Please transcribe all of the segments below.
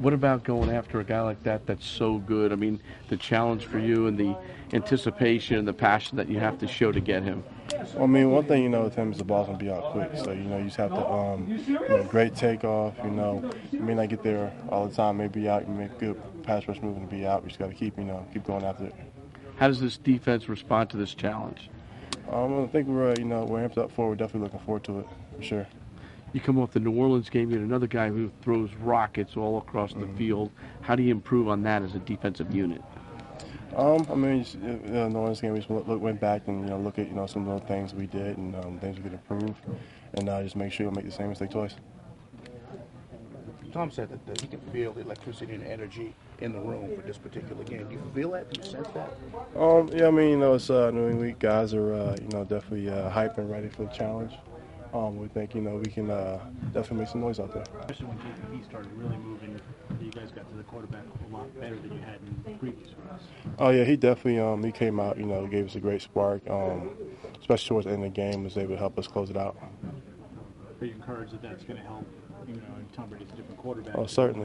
What about going after a guy like that that's so good? I mean, the challenge for you and the anticipation and the passion that you have to show to get him. Well, I mean, one thing you know with him is the ball's gonna be out quick. So you just have to, great takeoff. You may not get there all the time. Maybe out. You make good pass rush move and be out. You just got to keep going after it. How does this defense respond to this challenge? I think we're amped up for it. We're definitely looking forward to it for sure. You come off the New Orleans game, you had another guy who throws rockets all across the field. How do you improve on that as a defensive unit? I mean, New Orleans game, we just went back and look at some of the things we did and things we could improve, and just make sure you don't make the same mistake twice. Tom said that he can feel the electricity and energy in the room for this particular game. Do you feel that? Do you sense that? Yeah, I mean, it's New England week. Guys are definitely hyped and ready for the challenge. We think we can definitely make some noise out there. Especially when JPP started really moving, you guys got to the quarterback a lot better than you had in previous weeks. Oh yeah, he definitely he came out, gave us a great spark, especially towards the end of the game, was able to help us close it out. Are you encouraged that that's going to help? Tom Brady's a different quarterback. Oh, certainly.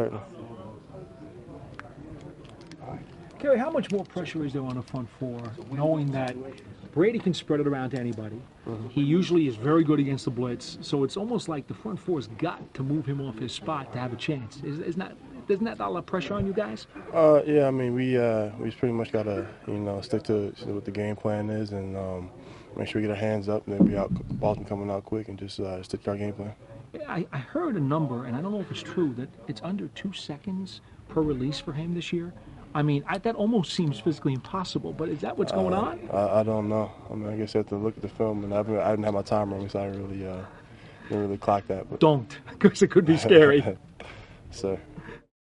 Kerry, how much more pressure is there on the front four, knowing that Brady can spread it around to anybody? He usually is very good against the blitz, so it's almost like the front four's got to move him off his spot to have a chance. Isn't that a lot of pressure on you guys? Yeah, I mean, we pretty much got to stick to what the game plan is and make sure we get our hands up and then be out, balls coming out quick and just stick to our game plan. I heard a number, and I don't know if it's true, that it's under 2 seconds per release for him this year. I mean, that almost seems physically impossible, but is that what's going on? I don't know. I mean, I guess you have to look at the film, and I didn't have my timer on me, so I didn't really clock that. But. Don't, because it could be scary. So.